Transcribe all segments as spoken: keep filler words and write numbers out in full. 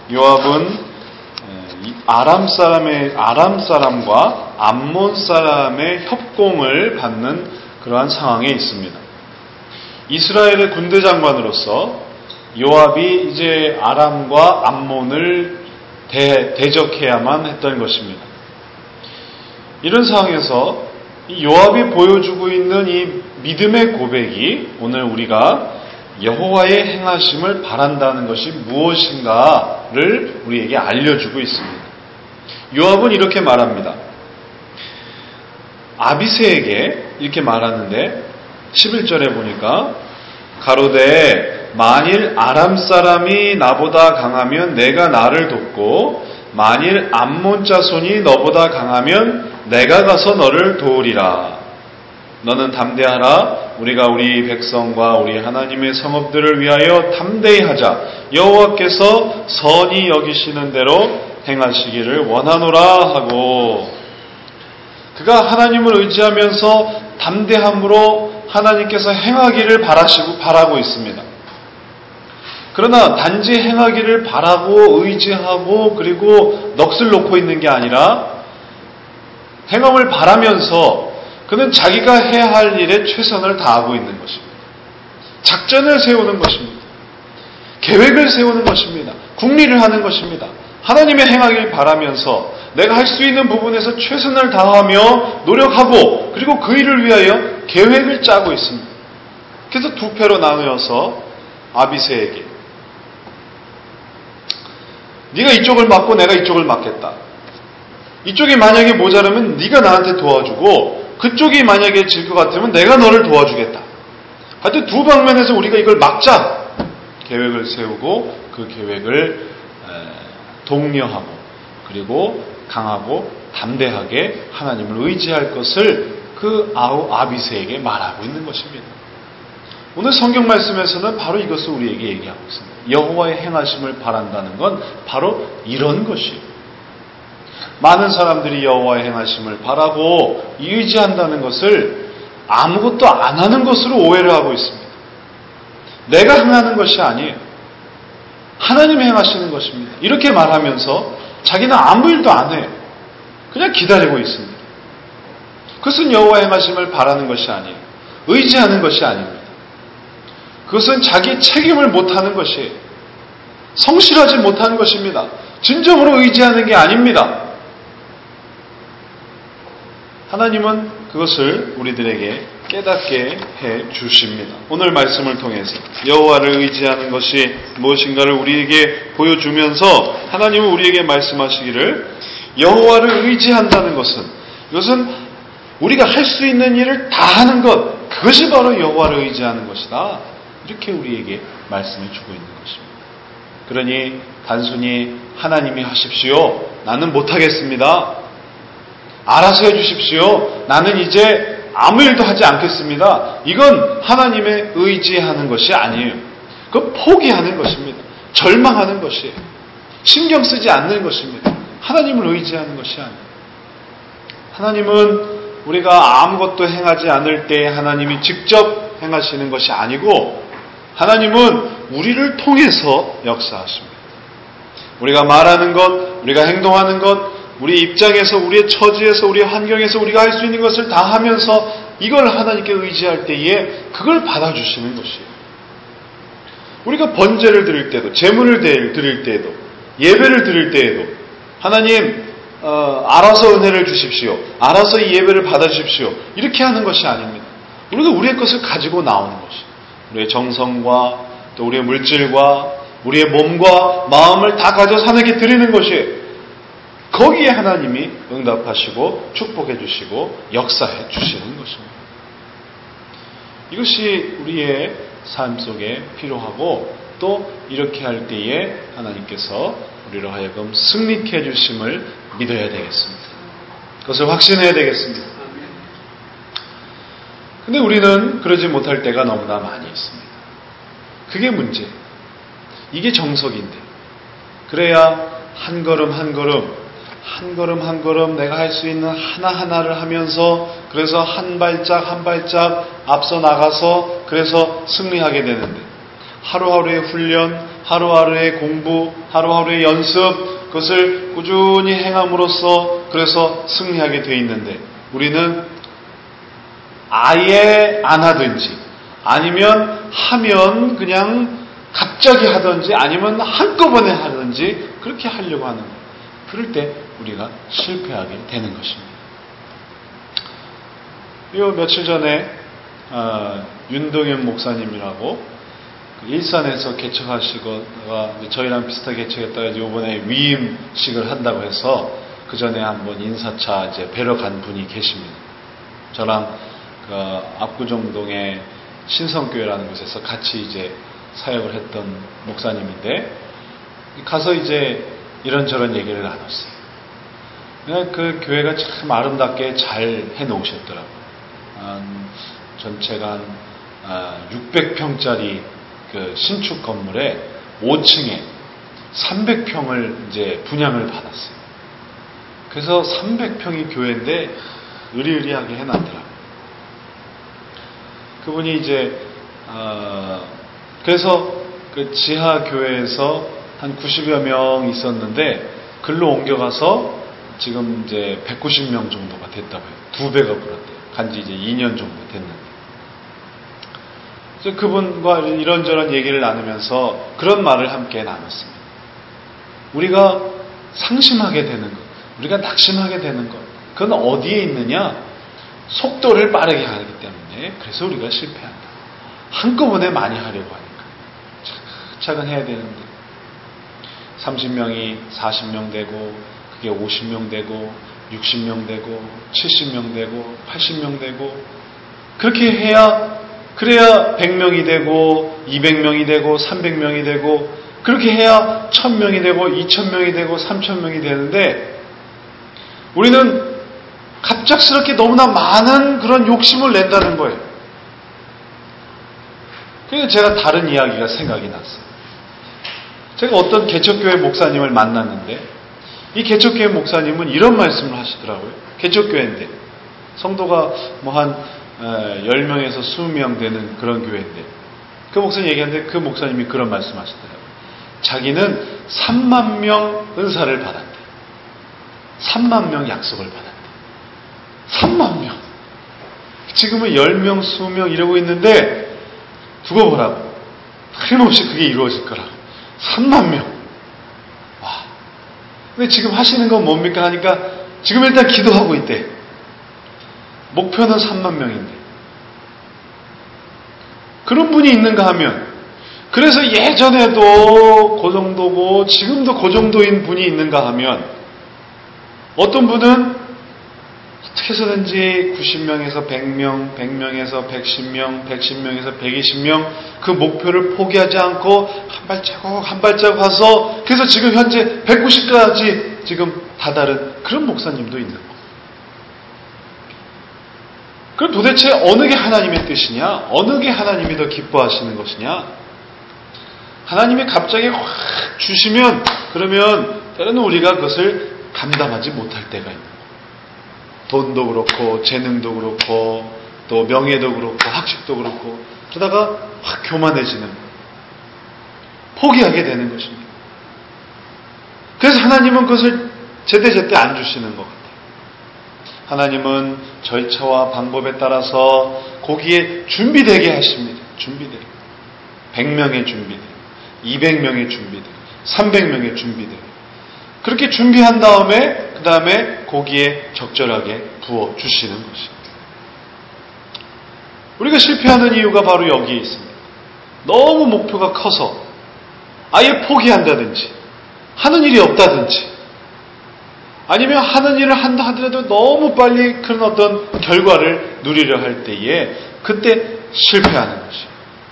요압은 아람 사람의 아람 사람과 암몬 사람의 협공을 받는 그러한 상황에 있습니다. 이스라엘의 군대 장관으로서 요압이 이제 아람과 암몬을 대, 대적해야만 했던 것입니다. 이런 상황에서 이 요압이 보여주고 있는 이 믿음의 고백이 오늘 우리가 여호와의 행하심을 바란다는 것이 무엇인가를 우리에게 알려주고 있습니다. 요압은 이렇게 말합니다. 아비새에게 이렇게 말하는데 십일 절에 보니까 가로되 만일 아람 사람이 나보다 강하면 내가 나를 돕고 만일 암몬 자손이 너보다 강하면 내가 가서 너를 도우리라. 너는 담대하라. 우리가 우리 백성과 우리 하나님의 성읍들을 위하여 담대히 하자. 여호와께서 선히 여기시는 대로 행하시기를 원하노라 하고, 그가 하나님을 의지하면서 담대함으로 하나님께서 행하기를 바라시고 바라고 있습니다. 그러나 단지 행하기를 바라고 의지하고 그리고 넋을 놓고 있는 게 아니라 행함을 바라면서 그는 자기가 해야 할 일에 최선을 다하고 있는 것입니다. 작전을 세우는 것입니다. 계획을 세우는 것입니다. 궁리를 하는 것입니다. 하나님의 행하길 바라면서 내가 할 수 있는 부분에서 최선을 다하며 노력하고 그리고 그 일을 위하여 계획을 짜고 있습니다. 그래서 두 패로 나누어서 아비새에게 네가 이쪽을 맡고 내가 이쪽을 맡겠다. 이쪽이 만약에 모자라면 네가 나한테 도와주고 그쪽이 만약에 질 것 같으면 내가 너를 도와주겠다. 하여튼 두 방면에서 우리가 이걸 막자 계획을 세우고 그 계획을 독려하고 그리고 강하고 담대하게 하나님을 의지할 것을 그 아우 아비새에게 말하고 있는 것입니다. 오늘 성경 말씀에서는 바로 이것을 우리에게 얘기하고 있습니다. 여호와의 행하심을 바란다는 건 바로 이런 것이에요. 많은 사람들이 여호와의 행하심을 바라고 의지한다는 것을 아무것도 안 하는 것으로 오해를 하고 있습니다. 내가 행하는 것이 아니에요. 하나님이 행하시는 것입니다. 이렇게 말하면서 자기는 아무 일도 안 해요. 그냥 기다리고 있습니다. 그것은 여호와의 행하심을 바라는 것이 아니에요. 의지하는 것이 아닙니다. 그것은 자기 책임을 못하는 것이에요. 성실하지 못하는 것입니다. 진정으로 의지하는 게 아닙니다. 하나님은 그것을 우리들에게 깨닫게 해 주십니다. 오늘 말씀을 통해서 여호와를 의지하는 것이 무엇인가를 우리에게 보여주면서 하나님은 우리에게 말씀하시기를 여호와를 의지한다는 것은 이것은 우리가 할 수 있는 일을 다 하는 것, 그것이 바로 여호와를 의지하는 것이다. 이렇게 우리에게 말씀해 주고 있는 것입니다. 그러니 단순히 하나님이 하십시오. 나는 못하겠습니다. 알아서 해주십시오. 나는 이제 아무 일도 하지 않겠습니다. 이건 하나님의 의지하는 것이 아니에요. 그건 포기하는 것입니다. 절망하는 것이에요. 신경 쓰지 않는 것입니다. 하나님을 의지하는 것이 아니에요. 하나님은 우리가 아무것도 행하지 않을 때 하나님이 직접 행하시는 것이 아니고 하나님은 우리를 통해서 역사하십니다. 우리가 말하는 것, 우리가 행동하는 것, 우리 입장에서, 우리의 처지에서, 우리의 환경에서 우리가 할 수 있는 것을 다 하면서 이걸 하나님께 의지할 때에 그걸 받아주시는 것이에요. 우리가 번제를 드릴 때도, 제물을 드릴 때에도, 예배를 드릴 때에도 하나님 어, 알아서 은혜를 주십시오. 알아서 이 예배를 받아주십시오. 이렇게 하는 것이 아닙니다. 우리가 우리의 것을 가지고 나오는 것이에요. 우리의 정성과 또 우리의 물질과 우리의 몸과 마음을 다 가져서 하나님께 드리는 것이에요. 거기에 하나님이 응답하시고 축복해 주시고 역사해 주시는 것입니다. 이것이 우리의 삶 속에 필요하고 또 이렇게 할 때에 하나님께서 우리로 하여금 승리케 해 주심을 믿어야 되겠습니다. 그것을 확신해야 되겠습니다. 근데 우리는 그러지 못할 때가 너무나 많이 있습니다. 그게 문제. 이게 정석인데. 그래야 한 걸음 한 걸음 한 걸음 한 걸음 내가 할 수 있는 하나하나를 하면서 그래서 한 발짝 한 발짝 앞서 나가서 그래서 승리하게 되는데 하루하루의 훈련, 하루하루의 공부, 하루하루의 연습, 그것을 꾸준히 행함으로써 그래서 승리하게 되어 있는데, 우리는 아예 안 하든지 아니면 하면 그냥 갑자기 하든지 아니면 한꺼번에 하든지 그렇게 하려고 하는 거예요. 그럴 때 우리가 실패하게 되는 것입니다. 요 며칠 전에 어, 윤동현 목사님이라고 일산에서 개척하시거나 저희랑 비슷하게 개척했다가 이번에 위임식을 한다고 해서 그 전에 한번 인사차 이제 뵈러 간 분이 계십니다. 저랑 그 압구정동의 신성교회라는 곳에서 같이 이제 사역을 했던 목사님인데, 가서 이제 이런저런 얘기를 나눴어요. 그냥 그 교회가 참 아름답게 잘 해놓으셨더라고요. 한 전체가 한 육백 평짜리 그 신축 건물에 오 층에 삼백 평을 이제 분양을 받았어요. 그래서 삼백 평이 교회인데 으리으리하게 해놨더라고요. 그분이 이제 어 그래서 그 지하 교회에서 한 구십여 명 있었는데 글로 옮겨가서 지금 이제 백구십 명 정도가 됐다고 해요. 두 배가 불었대요. 간지 이제 이 년 정도 됐는데. 그래서 그분과 이런저런 얘기를 나누면서 그런 말을 함께 나눴습니다. 우리가 상심하게 되는 것, 우리가 낙심하게 되는 것, 그건 어디에 있느냐? 속도를 빠르게 하기 때문에. 그래서 우리가 실패한다. 한꺼번에 많이 하려고 하니까. 차근차근 해야 되는데 삼십 명이 사십 명 되고, 그게 오십 명 되고, 육십 명 되고, 칠십 명 되고, 팔십 명 되고, 그렇게 해야, 그래야 백 명이 되고, 이백 명이 되고, 삼백 명이 되고, 그렇게 해야 천 명이 되고, 이천 명이 되고, 삼천 명이 되는데, 우리는 갑작스럽게 너무나 많은 그런 욕심을 낸다는 거예요. 그래서 제가 다른 이야기가 생각이 났어요. 제가 어떤 개척교회 목사님을 만났는데, 이 개척교회 목사님은 이런 말씀을 하시더라고요. 개척교회인데 성도가 뭐 한 열 명에서 이십 명 되는 그런 교회인데, 그 목사님 얘기하는데 그 목사님이 그런 말씀 하시더라고요. 자기는 삼만 명 은사를 받았대. 삼만 명 약속을 받았대. 삼만 명. 지금은 열 명, 이십 명 이러고 있는데 두고 보라고. 틀림없이 그게 이루어질 거라고. 삼만 명. 와. 근데 지금 하시는 건 뭡니까 하니까 지금 일단 기도하고 있대. 목표는 삼만 명인데. 그런 분이 있는가 하면, 그래서 예전에도 그 정도고 지금도 그 정도인 분이 있는가 하면, 어떤 분은 어떻게 해서든지 구십 명에서 백 명, 백 명에서 백십 명, 백십 명에서 백이십 명 그 목표를 포기하지 않고 한 발자국 한 발자국 가서, 그래서 지금 현재 백구십까지 지금 다다른 그런 목사님도 있는 거예요. 그럼 도대체 어느 게 하나님의 뜻이냐? 어느 게 하나님이 더 기뻐하시는 것이냐? 하나님이 갑자기 확 주시면, 그러면 때로는 우리가 그것을 감당하지 못할 때가 있는 거예요. 돈도 그렇고 재능도 그렇고 또 명예도 그렇고 학식도 그렇고, 그러다가 확 교만해지는 거예요. 포기하게 되는 것입니다. 그래서 하나님은 그것을 제때제때 안 주시는 것 같아요. 하나님은 절차와 방법에 따라서 거기에 준비되게 하십니다. 준비되게. 백 명의 준비되게, 이백 명의 준비되게, 삼백 명의 준비되게. 그렇게 준비한 다음에 그 다음에 거기에 적절하게 부어 주시는 것입니다. 우리가 실패하는 이유가 바로 여기에 있습니다. 너무 목표가 커서 아예 포기한다든지 하는 일이 없다든지, 아니면 하는 일을 한다 하더라도 너무 빨리 그런 어떤 결과를 누리려 할 때에 그때 실패하는 것이에요.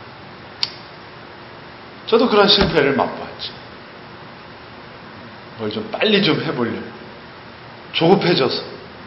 저도 그런 실패를 맛보았죠. 뭘 좀 빨리 좀 해보려고 조급해져서.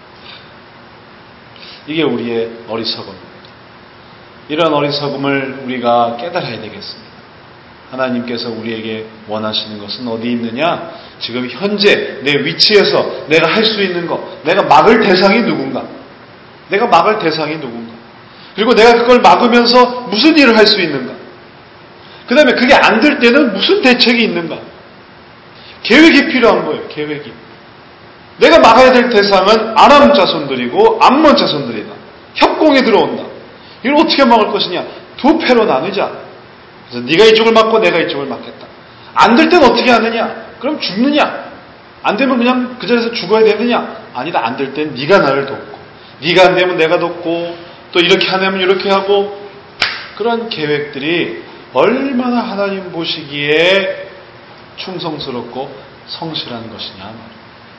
이게 우리의 어리석음입니다. 이런 어리석음을 우리가 깨달아야 되겠습니다. 하나님께서 우리에게 원하시는 것은 어디 있느냐? 지금 현재 내 위치에서 내가 할 수 있는 것, 내가 막을 대상이 누군가, 내가 막을 대상이 누군가, 그리고 내가 그걸 막으면서 무슨 일을 할 수 있는가, 그 다음에 그게 안 될 때는 무슨 대책이 있는가? 계획이 필요한 거예요. 계획이. 내가 막아야 될 대상은 아람 자손들이고 암몬 자손들이다. 협공에 들어온다. 이걸 어떻게 막을 것이냐? 두 패로 나누자. 그래서 네가 이쪽을 막고 내가 이쪽을 막겠다. 안 될 때는 어떻게 하느냐? 그럼 죽느냐? 안 되면 그냥 그 자리에서 죽어야 되느냐? 아니다. 안 될 때는 네가 나를 돕고, 네가 안 되면 내가 돕고, 또 이렇게 하면 이렇게 하고, 그런 계획들이 얼마나 하나님 보시기에 충성스럽고 성실한 것이냐 말이에요.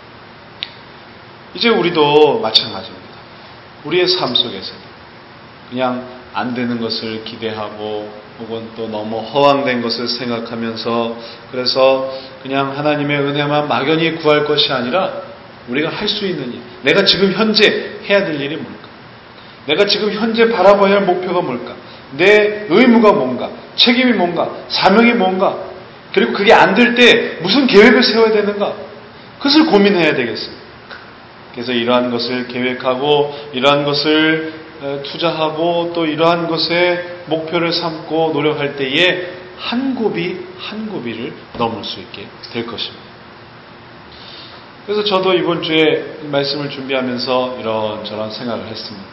이제 우리도 마찬가지입니다. 우리의 삶 속에서 그냥 안 되는 것을 기대하고 혹은 또 너무 허황된 것을 생각하면서 그래서 그냥 하나님의 은혜만 막연히 구할 것이 아니라 우리가 할 수 있는 일, 내가 지금 현재 해야 될 일이 뭘까? 내가 지금 현재 바라봐야 할 목표가 뭘까? 내 의무가 뭔가? 책임이 뭔가? 사명이 뭔가? 그리고 그게 안 될 때 무슨 계획을 세워야 되는가? 그것을 고민해야 되겠습니다. 그래서 이러한 것을 계획하고 이러한 것을 투자하고 또 이러한 것에 목표를 삼고 노력할 때에 한 고비 한 고비를 넘을 수 있게 될 것입니다. 그래서 저도 이번 주에 말씀을 준비하면서 이런저런 생각을 했습니다.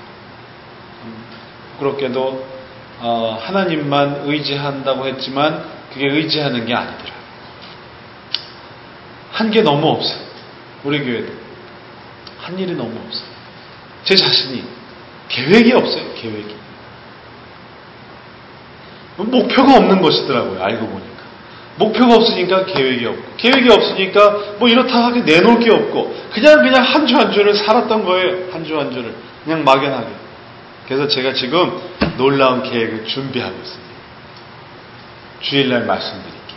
부끄럽게도 하나님만 의지한다고 했지만 그게 의지하는 게 아니더라. 한 게 너무 없어요. 우리 교회도. 한 일이 너무 없어요. 제 자신이 계획이 없어요. 계획이. 목표가 없는 것이더라고요. 알고 보니까. 목표가 없으니까 계획이 없고 계획이 없으니까 뭐 이렇다 하게 내놓을 게 없고 그냥 그냥 한 주 한 주를 살았던 거예요. 한 주 한 주를. 그냥 막연하게. 그래서 제가 지금 놀라운 계획을 준비하고 있습니다. 주일날 말씀드릴게요.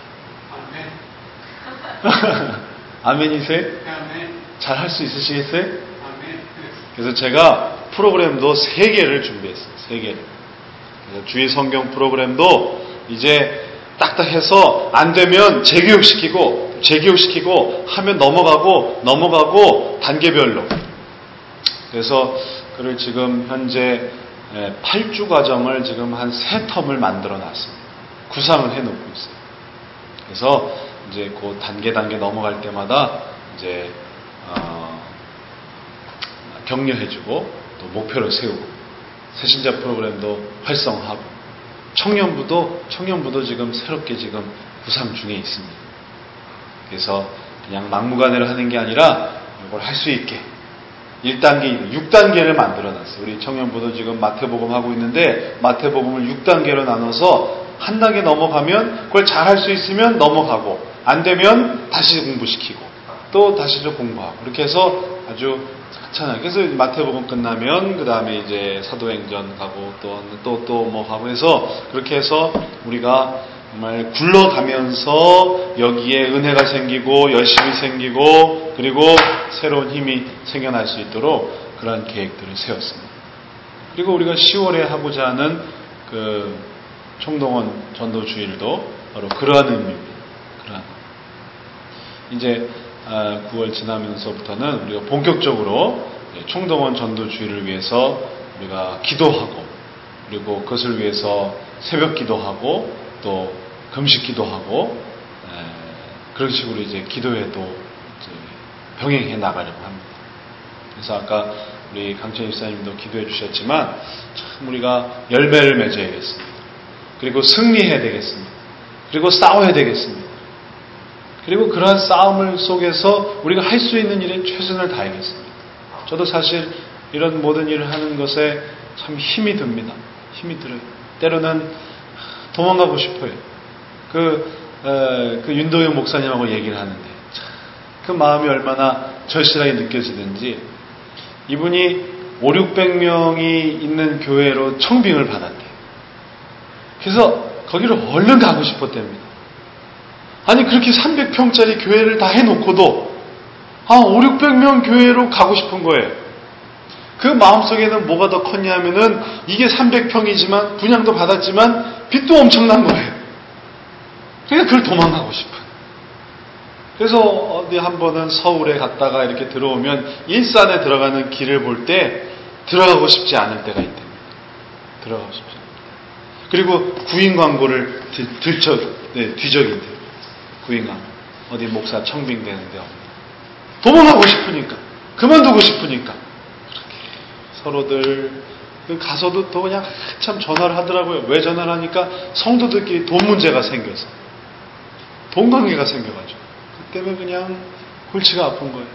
아멘. 아멘이세요? 아멘. 잘 할 수 있으시겠어요? 아멘. 그래서 제가 프로그램도 세 개를 준비했어요. 세 개를. 그래서 주일 성경 프로그램도 이제 딱딱해서 안 되면 재교육시키고 재교육시키고 하면 넘어가고 넘어가고 단계별로. 그래서 그를 지금 현재 팔 주 과정을 지금 한 세 텀을 만들어 놨습니다. 구상을 해 놓고 있어요. 그래서 이제 그 단계 단계 넘어갈 때마다 이제 어, 격려해주고 또 목표를 세우고 새신자 프로그램도 활성화하고 청년부도 청년부도 지금 새롭게 지금 구상 중에 있습니다. 그래서 그냥 막무가내로 하는 게 아니라 이걸 할 수 있게 일 단계, 육 단계를 만들어놨어요. 우리 청년부도 지금 마태복음 하고 있는데 마태복음을 육 단계로 나눠서 한 단계 넘어가면 그걸 잘 할 수 있으면 넘어가고 안 되면 다시 공부시키고 또 다시 또 공부하고 이렇게 해서 아주 괜찮아요. 그래서 마태복음 끝나면 그 다음에 이제 사도행전 가고 또 또 또 뭐 가고 해서 그렇게 해서 우리가 정말 굴러가면서 여기에 은혜가 생기고 열심히 생기고 그리고 새로운 힘이 생겨날 수 있도록 그러한 계획들을 세웠습니다. 그리고 우리가 시월에 하고자 하는 그 총동원 전도주일도 바로 그러한 의미입니다. 그러한. 이제 구월 지나면서부터는 우리가 본격적으로 총동원 전도주의를 위해서 우리가 기도하고 그리고 그것을 위해서 새벽 기도하고 또 금식 기도하고 그런 식으로 이제 기도회도 이제 병행해 나가려고 합니다. 그래서 아까 우리 강천 집사님도 기도해 주셨지만 참 우리가 열매를 맺어야겠습니다. 그리고 승리해야 되겠습니다. 그리고 싸워야 되겠습니다. 그리고 그러한 싸움을 속에서 우리가 할 수 있는 일에 최선을 다하겠습니다. 저도 사실 이런 모든 일을 하는 것에 참 힘이 듭니다. 힘이 들어요. 때로는 도망가고 싶어요. 그, 에, 그 윤도현 목사님하고 얘기를 하는데 그 마음이 얼마나 절실하게 느껴지는지 이분이 오륙백 명이 있는 교회로 청빙을 받았대요. 그래서 거기로 얼른 가고 싶었답니다. 아니 그렇게 삼백 평짜리 교회를 다 해놓고도 아 오륙백 명 교회로 가고 싶은 거예요. 그 마음속에는 뭐가 더 컸냐면은 이게 삼백 평이지만 분양도 받았지만 빚도 엄청난 거예요. 그러니까 그걸 도망가고 싶어요. 그래서 어디 한 번은 서울에 갔다가 이렇게 들어오면 일산에 들어가는 길을 볼 때 들어가고 싶지 않을 때가 있답니다. 들어가고 싶지 않을 때. 그리고 구인 광고를 들, 들쳐, 네, 뒤적인대요. 구인 광고. 어디 목사 청빙되는데 도망가고 싶으니까, 그만두고 싶으니까. 서로들 가서도 또 그냥 참 전화를 하더라고요. 왜 전화를 하니까 성도들끼리 돈 문제가 생겨서, 돈 관계가 생겨가지고, 그 때문에 그냥 골치가 아픈 거예요.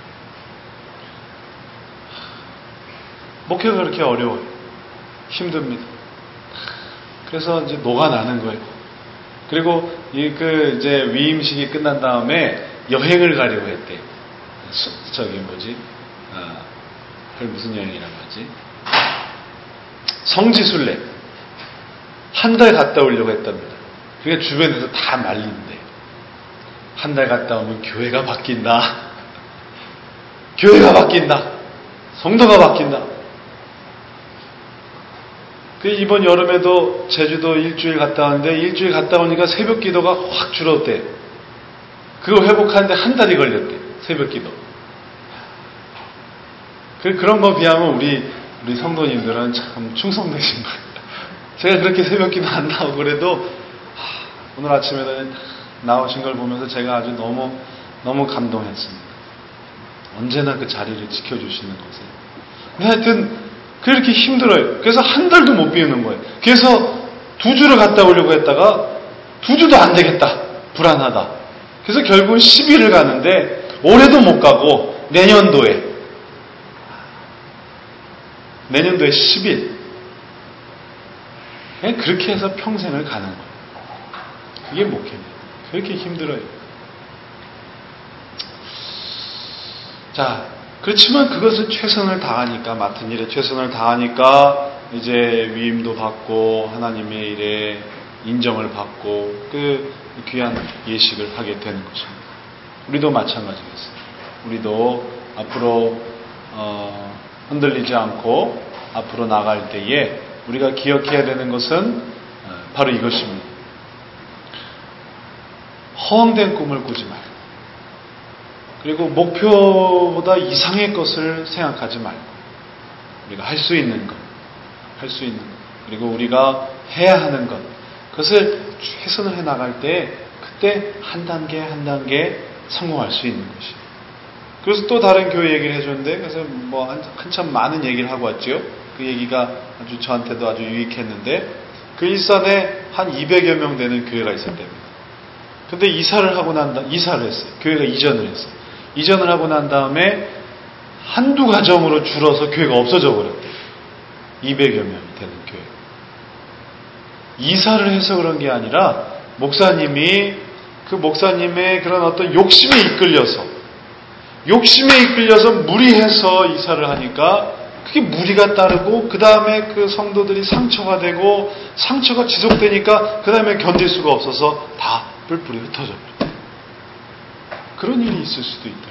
목회가 그렇게 어려워요. 힘듭니다. 그래서 이제 녹아나는 거예요. 그리고 이 그 이제 위임식이 끝난 다음에 여행을 가려고 했대요. 수, 저기 뭐지? 아, 무슨 여행이라고 하지? 성지순례. 한 달 갔다 오려고 했답니다. 그러니까 주변에서 다 말린대. 한 달 갔다 오면 교회가 바뀐다. 교회가 바뀐다. 성도가 바뀐다. 그 이번 여름에도 제주도 일주일 갔다 왔는데 일주일 갔다 오니까 새벽 기도가 확 줄었대. 그걸 회복하는데 한 달이 걸렸대. 새벽 기도. 그 그런 거 비하면 우리 우리 성도님들은 참 충성되신 거예요. 제가 그렇게 새벽 기도 안 나오고 그래도 하, 오늘 아침에도 나오신 걸 보면서 제가 아주 너무 너무 감동했습니다. 언제나 그 자리를 지켜주시는 것에. 근데 하여튼 그렇게 힘들어요. 그래서 한 달도 못 비우는 거예요. 그래서 두 주를 갔다 오려고 했다가 두 주도 안 되겠다. 불안하다. 그래서 결국은 십 일을 가는데 올해도 못 가고 내년도에 내년도에 십 일 그렇게 해서 평생을 가는 거예요. 그게 목회입니다. 그렇게 힘들어요. 자, 그렇지만 그것을 최선을 다하니까, 맡은 일에 최선을 다하니까 이제 위임도 받고 하나님의 일에 인정을 받고 그 귀한 예식을 하게 되는 것입니다. 우리도 마찬가지겠어요. 우리도 앞으로 어, 흔들리지 않고 앞으로 나갈 때에 우리가 기억해야 되는 것은 바로 이것입니다. 허황된 꿈을 꾸지 말고, 그리고 목표보다 이상의 것을 생각하지 말고, 우리가 할 수 있는 것, 할 수 있는 것, 그리고 우리가 해야 하는 것, 그것을 최선을 해 나갈 때 그때 한 단계 한 단계 성공할 수 있는 것이에요. 그래서 또 다른 교회 얘기를 해줬는데, 그래서 뭐 한, 한참 많은 얘기를 하고 왔죠. 그 얘기가 아주 저한테도 아주 유익했는데, 그 일산에 한 이백여 명 되는 교회가 있었답니다. 근데 이사를 하고 난 다음, 이사를 했어요. 교회가 이전을 했어요. 이전을 하고 난 다음에 한두 가정으로 줄어서 교회가 없어져 버렸대요. 이백여 명이 되는 교회. 이사를 해서 그런 게 아니라 목사님이 그 목사님의 그런 어떤 욕심에 이끌려서 욕심에 이끌려서 무리해서 이사를 하니까 그게 무리가 따르고 그 다음에 그 성도들이 상처가 되고 상처가 지속되니까 그 다음에 견딜 수가 없어서 다 뿔뿔이 흩어져 버려요. 그런 일이 있을 수도 있다.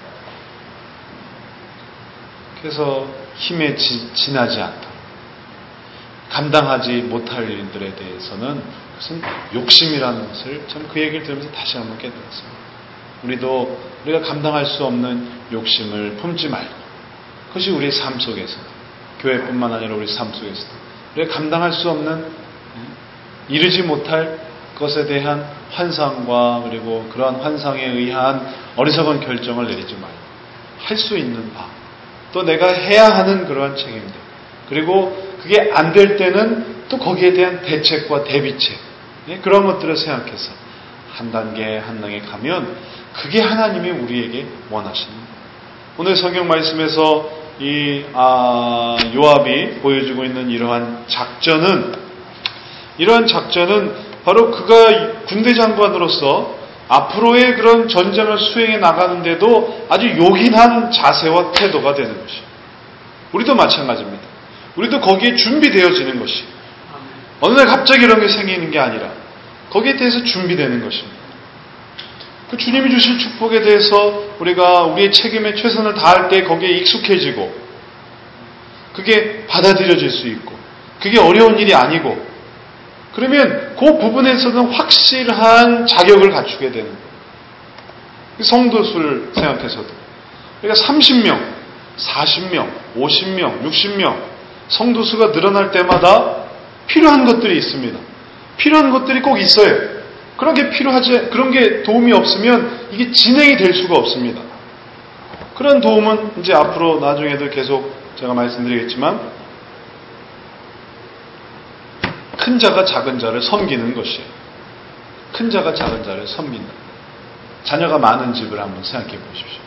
그래서 힘에 지, 지나지 않다. 감당하지 못할 일들에 대해서는 그것은 욕심이라는 것을 참 그 얘기를 들으면서 다시 한번 깨달았습니다. 우리도 우리가 감당할 수 없는 욕심을 품지 말고, 그것이 우리의 삶 속에서, 교회뿐만 아니라 우리 삶 속에서도 우리가 감당할 수 없는, 이루지 못할 것에 대한 환상과 그리고 그러한 환상에 의한 어리석은 결정을 내리지 말고 할 수 있는 바, 또 내가 해야 하는 그러한 책임들, 그리고 그게 안 될 때는 또 거기에 대한 대책과 대비책, 그런 것들을 생각해서 한 단계 한 단계 가면 그게 하나님이 우리에게 원하시는 거예요. 오늘 성경 말씀에서 이 아, 요압이 보여주고 있는 이러한 작전은 이러한 작전은 바로 그가 군대 장관으로서 앞으로의 그런 전쟁을 수행해 나가는데도 아주 요긴한 자세와 태도가 되는 것이에요. 우리도 마찬가지입니다. 우리도 거기에 준비되어지는 것이, 어느 날 갑자기 이런 게 생기는 게 아니라 거기에 대해서 준비되는 것입니다. 그 주님이 주실 축복에 대해서 우리가 우리의 책임에 최선을 다할 때 거기에 익숙해지고 그게 받아들여질 수 있고 그게 어려운 일이 아니고, 그러면 그 부분에서는 확실한 자격을 갖추게 되는 거예요. 성도 수를 생각해서도 그러니까 삼십 명, 사십 명, 오십 명, 육십 명 성도 수가 늘어날 때마다 필요한 것들이 있습니다. 필요한 것들이 꼭 있어요. 그런 게 필요하지, 그런 게 도움이 없으면 이게 진행이 될 수가 없습니다. 그런 도움은 이제 앞으로 나중에도 계속 제가 말씀드리겠지만, 큰 자가 작은 자를 섬기는 것이에요. 큰 자가 작은 자를 섬긴다. 자녀가 많은 집을 한번 생각해 보십시오.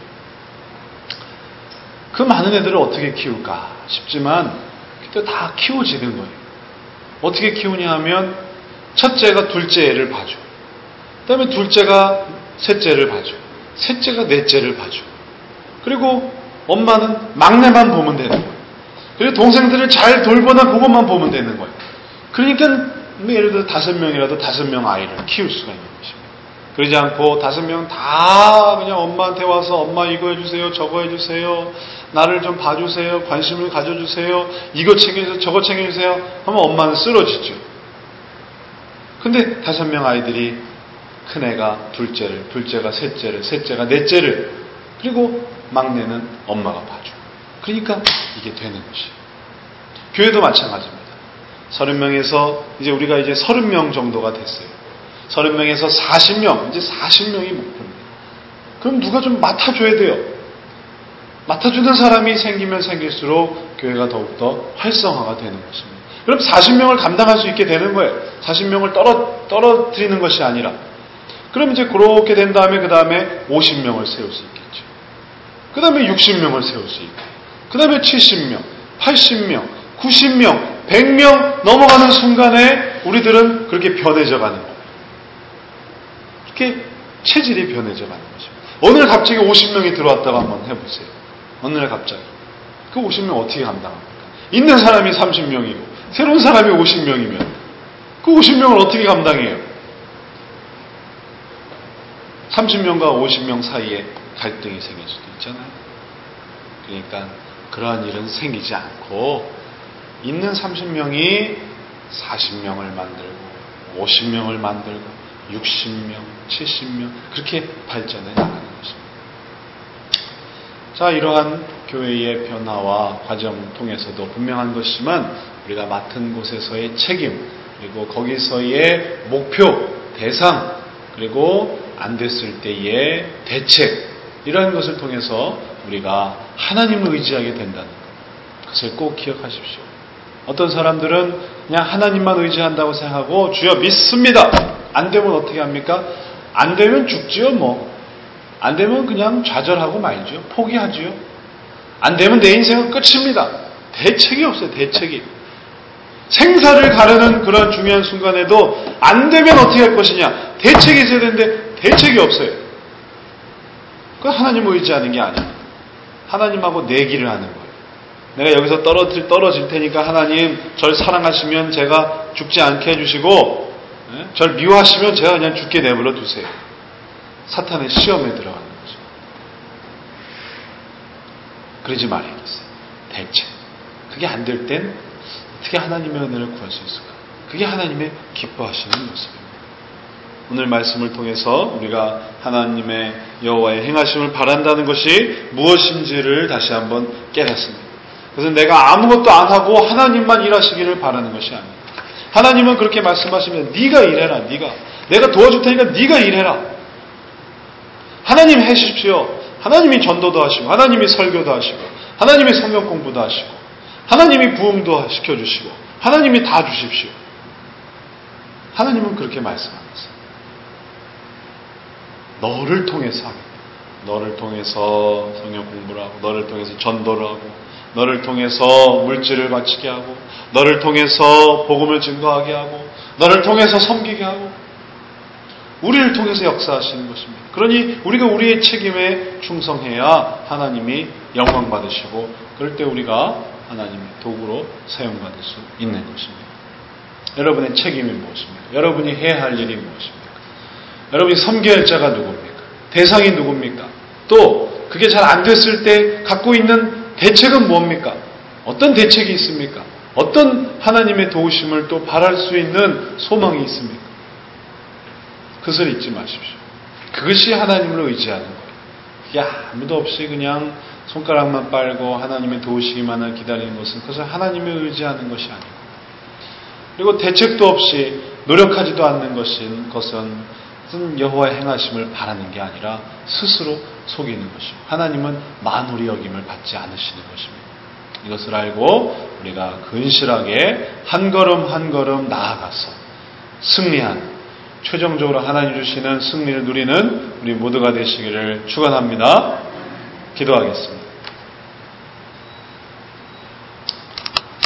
그 많은 애들을 어떻게 키울까 싶지만, 그때 다 키워지는 거예요. 어떻게 키우냐 하면, 첫째가 둘째 애를 봐줘. 그 다음에 둘째가 셋째를 봐줘. 셋째가 넷째를 봐줘. 그리고 엄마는 막내만 보면 되는 거예요. 그리고 동생들을 잘 돌보나 그것만 보면 되는 거예요. 그러니까 예를 들어 다섯 명이라도 다섯 명 아이를 키울 수가 있는 것입니다. 그러지 않고 다섯 명 다 그냥 엄마한테 와서 엄마 이거 해주세요, 저거 해주세요, 나를 좀 봐주세요, 관심을 가져주세요, 이거 챙겨주세요, 저거 챙겨주세요 하면 엄마는 쓰러지죠. 근데 다섯 명 아이들이 큰애가 둘째를, 둘째가 셋째를, 셋째가 넷째를, 그리고 막내는 엄마가 봐줘. 그러니까 이게 되는 것이에요. 교회도 마찬가지입니다. 서른 명에서 이제 우리가 이제 서른 명 정도가 됐어요. 서른 명에서 사십 명, 이제 사십 명이 목표입니다. 그럼 누가 좀 맡아줘야 돼요. 맡아주는 사람이 생기면 생길수록 교회가 더욱더 활성화가 되는 것입니다. 그럼 사십 명을 감당할 수 있게 되는 거예요. 사십 명을 떨어, 떨어뜨리는 것이 아니라. 그럼 이제 그렇게 된 다음에 그 다음에 오십 명을 세울 수 있겠죠. 그 다음에 육십 명을 세울 수 있고, 그 다음에 칠십 명, 팔십 명, 구십 명, 백 명 넘어가는 순간에 우리들은 그렇게 변해져 가는 거예요. 이렇게 체질이 변해져 가는 것입니다. 어느 날 갑자기 오십 명이 들어왔다고 한번 해보세요. 어느 날 갑자기. 그 오십 명 어떻게 감당합니까? 있는 사람이 삼십 명이고 새로운 사람이 오십 명이면 그 오십 명을 어떻게 감당해요? 삼십 명과 오십 명 사이에 갈등이 생길 수도 있잖아요. 그러니까 그러한 일은 생기지 않고 있는 삼십 명이 사십 명을 만들고 오십 명을 만들고 육십 명, 칠십 명 그렇게 발전해 나가는 것입니다. 자, 이러한 교회의 변화와 과정을 통해서도 분명한 것이지만 우리가 맡은 곳에서의 책임, 그리고 거기서의 목표, 대상, 그리고 안 됐을 때의 대책, 이러한 것을 통해서 우리가 하나님을 의지하게 된다는 것, 그것을 꼭 기억하십시오. 어떤 사람들은 그냥 하나님만 의지한다고 생각하고 주여 믿습니다. 안 되면 어떻게 합니까? 안 되면 죽지요 뭐. 안 되면 그냥 좌절하고 말죠. 포기하지요. 안 되면 내 인생은 끝입니다. 대책이 없어요. 대책이. 생사를 가르는 그런 중요한 순간에도 안 되면 어떻게 할 것이냐. 대책이 있어야 되는데 대책이 없어요. 그건 하나님을 의지하는 게 아닙니다. 하나님하고 내기를 하는 거예요. 내가 여기서 떨어질, 떨어질 테니까 하나님 절 사랑하시면 제가 죽지 않게 해주시고 절 미워하시면 제가 그냥 죽게 내버려 두세요. 사탄의 시험에 들어가는 거죠. 그러지 말아야겠어요. 대책. 그게 안 될 땐 어떻게 하나님의 은혜를 구할 수 있을까? 그게 하나님의 기뻐하시는 모습입니다. 오늘 말씀을 통해서 우리가 하나님의 여호와의 행하심을 바란다는 것이 무엇인지를 다시 한번 깨닫습니다. 그래서 내가 아무것도 안 하고 하나님만 일하시기를 바라는 것이 아닙니다. 하나님은 그렇게 말씀하시면 네가 일해라. 네가. 내가 도와줄 테니까 네가 일해라. 하나님 해주십시오. 하나님이 전도도 하시고 하나님이 설교도 하시고 하나님이 성경 공부도 하시고 하나님이 부흥도 시켜주시고 하나님이 다 주십시오. 하나님은 그렇게 말씀하셨어요. 너를 통해서 하겠다. 너를 통해서 성경 공부를 하고 너를 통해서 전도를 하고 너를 통해서 물질을 바치게 하고 너를 통해서 복음을 증거하게 하고 너를 통해서 섬기게 하고 우리를 통해서 역사하시는 것입니다. 그러니 우리가 우리의 책임에 충성해야 하나님이 영광 받으시고 그럴 때 우리가 하나님의 도구로 사용받을 수 있는 것입니다. 여러분의 책임이 무엇입니까? 여러분이 해야 할 일이 무엇입니까? 여러분이 섬겨야 할 자가 누굽니까? 대상이 누굽니까? 또 그게 잘 안 됐을 때 갖고 있는 대책은 뭡니까? 어떤 대책이 있습니까? 어떤 하나님의 도우심을 또 바랄 수 있는 소망이 있습니까? 그것을 잊지 마십시오. 그것이 하나님을 의지하는 거예요. 그게 아무도 없이 그냥 손가락만 빨고 하나님의 도우시기만을 기다리는 것은 그것은 하나님을 의지하는 것이 아니고 그리고 대책도 없이 노력하지도 않는 것인 것은 여호와의 행하심을 바라는 게 아니라 스스로 속이는 것이고 하나님은 만홀히 여김을 받지 않으시는 것입니다. 이것을 알고 우리가 근실하게 한 걸음 한 걸음 나아가서 승리한, 최종적으로 하나님 주시는 승리를 누리는 우리 모두가 되시기를 축원합니다. 기도하겠습니다.